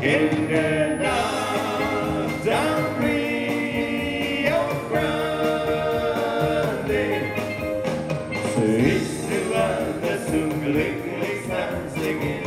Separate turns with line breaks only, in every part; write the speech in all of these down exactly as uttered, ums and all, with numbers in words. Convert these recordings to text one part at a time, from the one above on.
in the North down Rio Grande. So it's the one that's so glitterly sounds singing.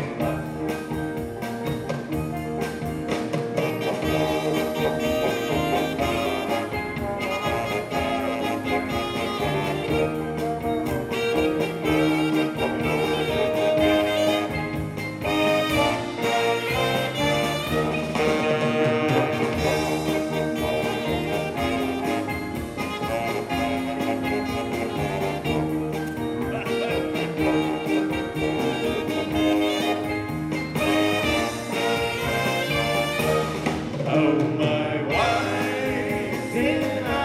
Oh, my wife's in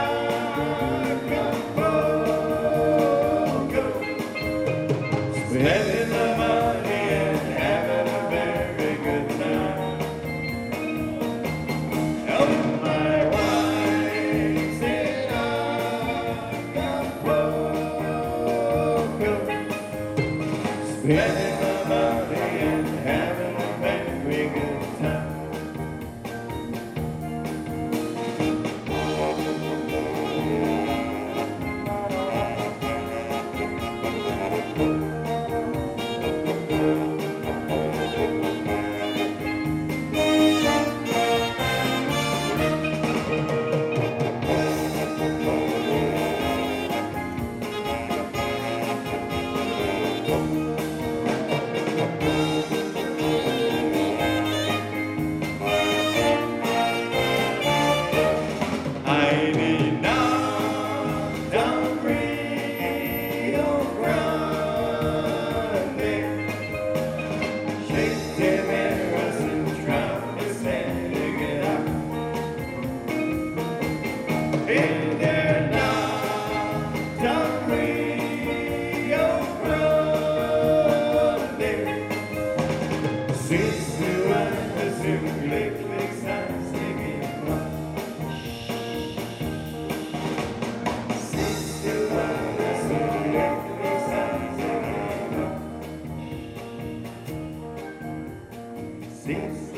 Acapulco, spending the money and having a very good time. Oh, my wife's in Acapulco, spending the money and having a very good time. I'm in North down Rio Grande, shake the mirrors and try to stand it up. In the North down Rio Grande, since the one that's in Lake Lake Sounds singing. Sim.